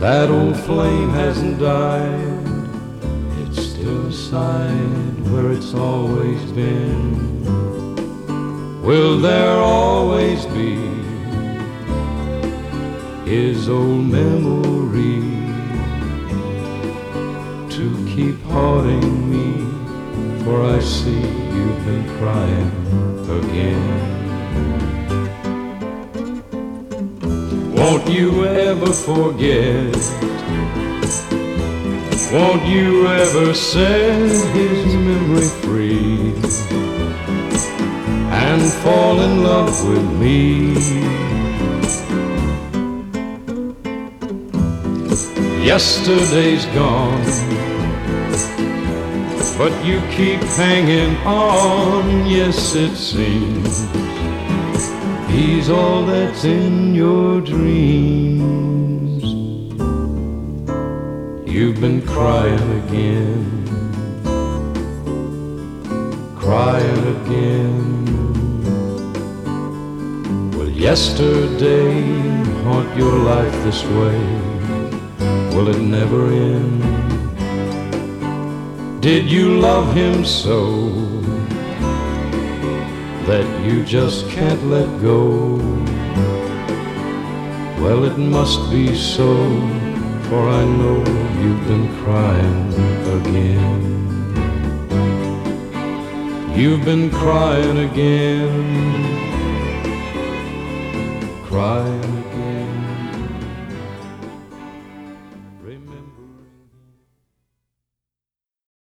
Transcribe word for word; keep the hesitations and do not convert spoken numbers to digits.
That old flame hasn't died, it's still inside where it's always been. Will there always be his old memory to keep haunting me? For I see you've been crying again. Won't you ever forget? Won't you ever set his memory free and fall in love with me? Yesterday's gone, but you keep hanging on. Yes, it seems he's all that's in your dreams. You've been crying again, crying again. Will yesterday haunt your life this way? Will it never end? Did you love him so that you just can't let go? Well, it must be so, for I know you've been crying again. You've been crying again, crying again.